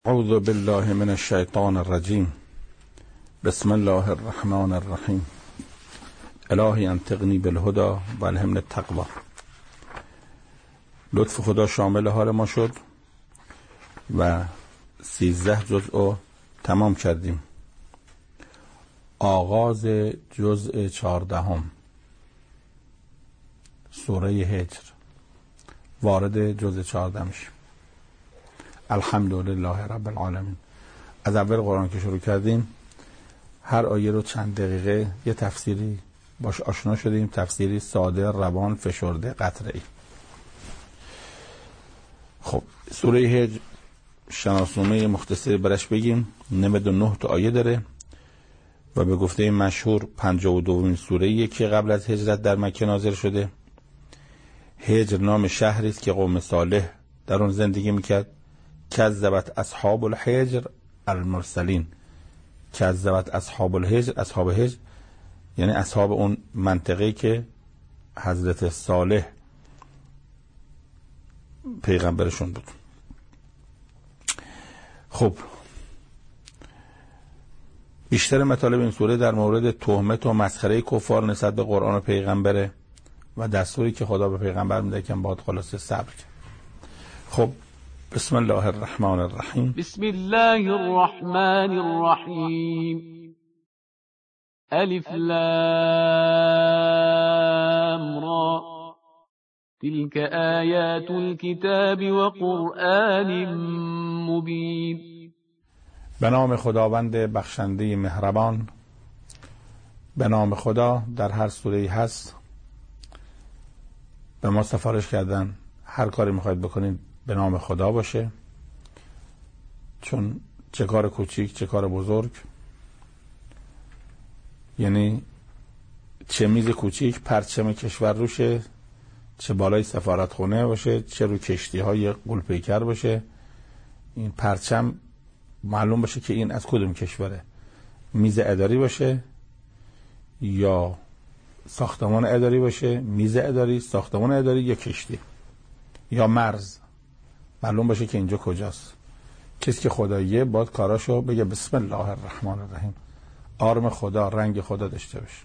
اعوذ بالله من الشیطان الرجیم. بسم الله الرحمن الرحیم. الهی انطقنی بالهدی و الهمنی التقوی. لطف خدا شامل حال ما شد و 13 جزء تمام کردیم. آغاز جزء 14 سوره هجر، وارد جزء 14 میشیم. الحمدلله رب العالمین. از اول قرآن که شروع کردیم هر آیه رو چند دقیقه یه تفسیری باش آشنا شدیم، تفسیری ساده، روان، فشرده، قطره‌ای. خب سوره هجر شناسنامه مختصری برش بگیم. 99 تا آیه داره و به گفته مشهور 52مین سوره‌ایه که قبل از هجرت در مکه نازل شده. هجر نام شهری است که قوم صالح در اون زندگی میکرد. کذبت اصحاب الحجر المرسلین. کذبت اصحاب الحجر، اصحاب حجر یعنی اصحاب اون منطقه‌ای که حضرت صالح پیغمبرشون بود. خب بیشتر مطالب این سوره در مورد تهمت و مسخره کفار نسبت به قرآن و پیغمبره و دستوری که خدا به پیغمبر میده که باید خلاصه صبر کرد. خب بسم الله الرحمن الرحیم. بسم الله الرحمن الرحیم. الف لام را تلك آیات الكتاب و قرآن مبین. به نام خداوند بخشنده مهربان. به نام خدا در هر سوره‌ای هست. به ما سفارش کردن هر کاری میخواید بکنید به نام خدا باشه، چون چه کار کوچیک چه کار بزرگ، یعنی چه میز کوچیک پرچم کشور روشه، چه بالای سفارت خونه باشه، چه رو کشتی های غول‌پیکر باشه، این پرچم معلوم باشه که این از کدوم کشوره. میز اداری باشه یا ساختمان اداری باشه، میز اداری، ساختمان اداری یا کشتی یا مرز، معلوم باشه که اینجا کجاست. کسی که خداییه باید کاراشو بگه بسم الله الرحمن الرحیم، آرم خدا، رنگ خدا داشته باشه.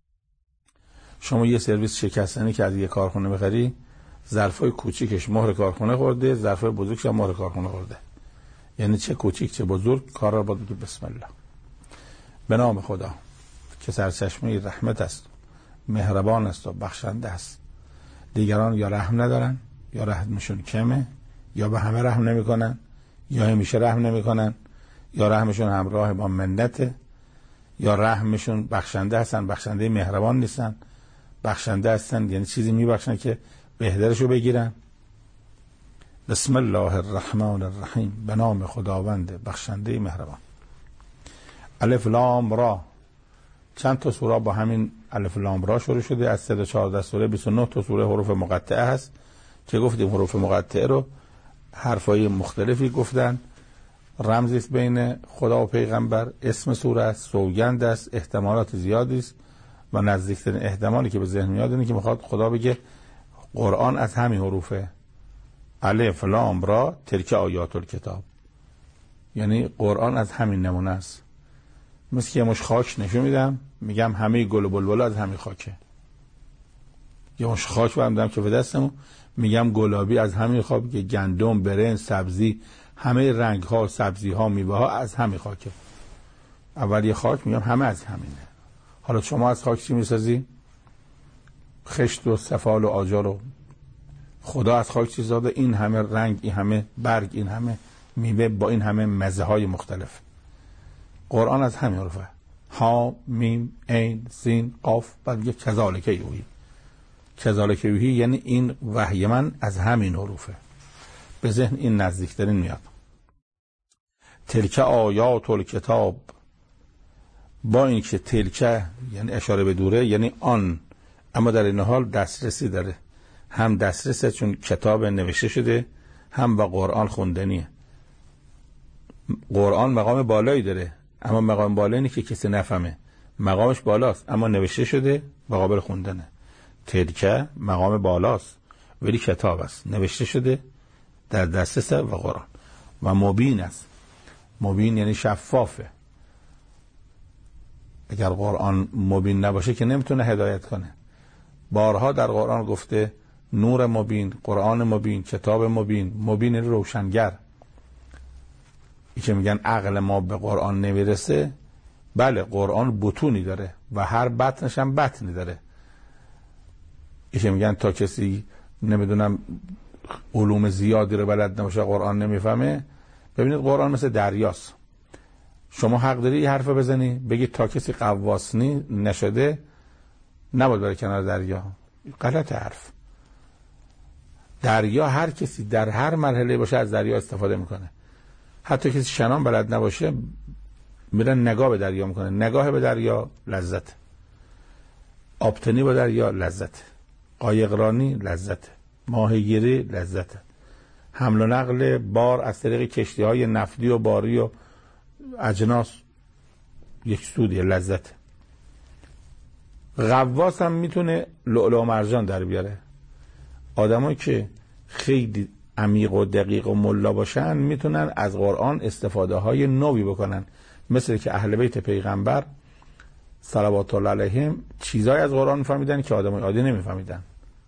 شما یه سرویس شکستنی که از یه کارخونه بخری، ظرفای کوچیکش مهر کارخونه خورده، ظرفای بزرگش هم مهر کارخونه خورده. یعنی چه کوچیک چه بزرگ کارا باید بگه بسم الله. به نام خدا که سرچشمه رحمت است، مهربان است و بخشنده است. دیگران یا رحم ندارن یا رحمشون کمه، یا به همه رحم نمی کنن، یا همیشه رحم نمی کنن، یا رحمشون همراه با منته، یا رحمشون بخشنده هستن، بخشنده مهربان نیستن. بخشنده هستن یعنی چیزی می بخشن که بهترشو بگیرن. بسم الله الرحمن الرحیم. به نام خداوند بخشنده مهربان. الف لام را. چند تا سوره با همین الف لام را شروع شده. از 114 سوره 29 تا سوره حروف مقطعه هست که گفتیم حروف مقطعه رو حرفای مختلفی گفتن. رمزی است بین خدا و پیغمبر، اسم سوره است، سوگند است، احتمالات زیادی است و نزدیکترین احتمالی که به ذهن میاد اینه که میخواد خدا بگه قرآن از همین حروفه. الف لام را تلک آیات الکتاب، یعنی قرآن از همین نمونه است. مثل که یه مش خاک نشون میدم میگم همه گل و بلبل از همین خاکه. یه مش خاک برمیدم که به دستمو میگم گلابی از همین خاک، که گندم، برنج، سبزی، همه رنگ ها، سبزی ها، میوه ها از همین خاکه. اول یه خاک میگم همه از همینه. حالا شما از خاک چی میسازی؟ خشت و سفال و آجر. و خدا از خاک چی ساخته؟ این همه رنگ، این همه برگ، این همه میوه با این همه مزه های مختلف. قرآن از همین حروفه. ها میم عین سین قاف. بعد میگه کذالک یوحی. کذالک یوحی یعنی این وحی من از همین حروفه. به ذهن این نزدیکترین میاد. تلک آیات الکتاب. با این که تلک یعنی اشاره به دوره، یعنی آن، اما در این حال دسترسی داره. هم دسترسه چون کتاب نوشته شده، هم و قرآن خوندنیه. قرآن مقام بالایی داره، اما مقام بالایی نیست که کسی نفهمه. مقامش بالاست اما نوشته شده و قابل خوندنه. تلک مقام بالاست ولی کتاب است، نوشته شده، در دسترس و قرآن و مبین است. مبین یعنی شفافه. اگر قرآن مبین نباشه که نمیتونه هدایت کنه. بارها در قرآن گفته نور مبین، قرآن مبین، کتاب مبین. مبین یعنی روشنگر. این که میگن عقل ما به قرآن نمیرسه، بله قرآن بطونی داره و هر بطنش هم بطنی داره. این که میگن تا کسی نمیدونم علوم زیادی رو بلد نباشه قرآن نمیفهمه، ببینید قرآن مثل دریاست. شما حق داری یه حرف بزنی بگید تا کسی قواس نشده نباید بره کنار دریا. غلط حرف. دریا هر کسی در هر مرحله باشه از دریا استفاده میکنه. حتی کسی شنان بلد نباشه میره نگاه به دریا میکنه. نگاه به دریا لذت، آبتنی به دریا لذت، قایقرانی لذت، ماهیگیری لذت، حمل و نقل بار از طریق کشتی های نفتی و باری و اجناس یک سودیه، لذت. غواص هم میتونه لؤلؤ و مرجان در بیاره. آدمایی که خیلی عمیق و دقیق و ملا باشن میتونن از قرآن استفاده های نوی بکنن، مثل که اهل بیت پیغمبر صلوات الله علیهم چیزای از قرآن میفهمیدن که آدمای عادی نمیفهمیدن.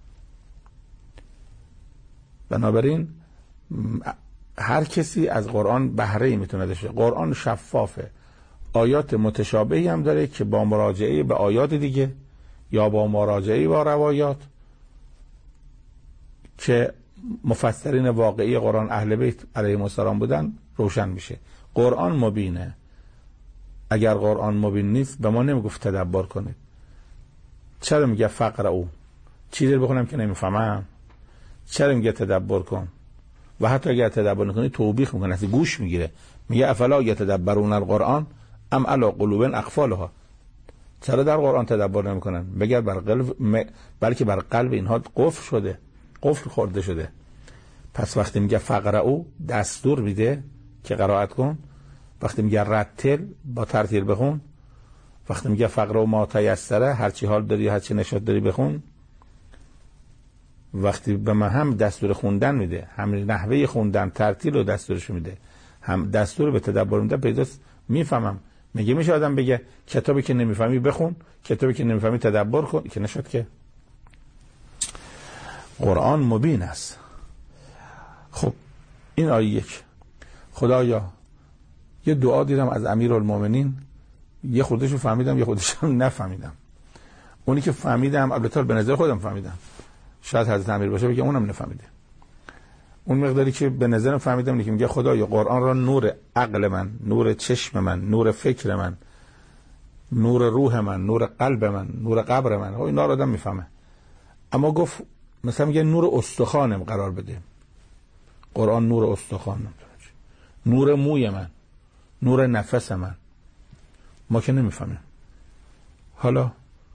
بنابراین هر کسی از قرآن بهره‌ای میتونه داشته. قرآن شفافه، آیات متشابهی هم داره که با مراجعه به آیات دیگه یا با مراجعه با روایات که مفسرین واقعی قرآن اهل بیت علیهم السلام بودن روشن میشه. قرآن مبینه. اگر قرآن مبین نیست به ما نمیگفت تدبر کنید. چرا میگه فقرؤ؟ چیزی رو بخونم که نمیفهمم؟ چرا میگه تدبر کن؟ و حتی اگر تدبر نکنی توبیخ میکنه، اصلا گوش میگیره. میگه افلا یتدبرون القرآن ام علی قلوب اقفالها. چرا در قرآن تدبر نمیکنن؟ بگر بلکه بر قلب اینها قفل شده، قفل خورده شده. پس وقتی میگه فقرؤ دستور میده که قرائت کن، وقتی میگه رتل با ترتیل بخون، وقتی میگه فقرؤ ما تیسره هر چی حال داری هر چی نشاط داری بخون، وقتی به من هم دستور خوندن میده، هم نحوه خوندن ترتیل رو دستورش میده، هم دستور به تدبر میده، پیداست میفهمم. میگه میشه آدم بگه کتابی که نمیفهمی بخون، کتابی که نمیفهمی تدبر کن، که نشد که. قرآن مبین است. خب این آیه یک. خدایا یه دعا دیدم از امیرالمومنین، یه خودشو فهمیدم یه خودشو نفهمیدم. اونی که فهمیدم البته به نظر خودم فهمیدم، شاید حضرت امیر باشه بگه اونم نفهمیده. اون مقداری که به نظرم فهمیدم اینه که میگه خدایا قرآن را نور عقل من، نور چشم من، نور فکر من، نور روح من، نور قلب من، نور قبر من. اینا رو آدم میفهمه. اما گفت مثلا میگه نور استخوانم قرار بده. قرآن نور استخوانم، نور موی من، نور نفس من. ما که نمیفهمیم. حالا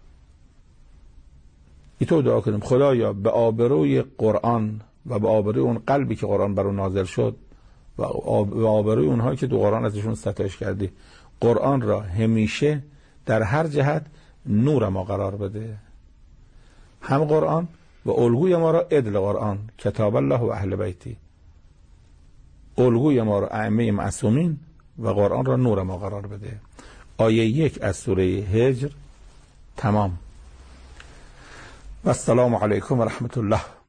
تو دعا کنیم خدایا به آبروی قرآن و به آبروی اون قلبی که قرآن بر اون نازل شد و به آبروی اونهایی که تو قرآن ازشون ستایش کردی، قرآن را همیشه در هر جهت نور ما قرار بده. هم قرآن و الگوی ما را عدل قرآن، کتاب الله و اهل بیتی. الگوی ما را ائمه معصومین و قرآن را نور ما قرار بده. آیه 1 از سوره هجر تمام. و السلام علیکم و رحمت الله.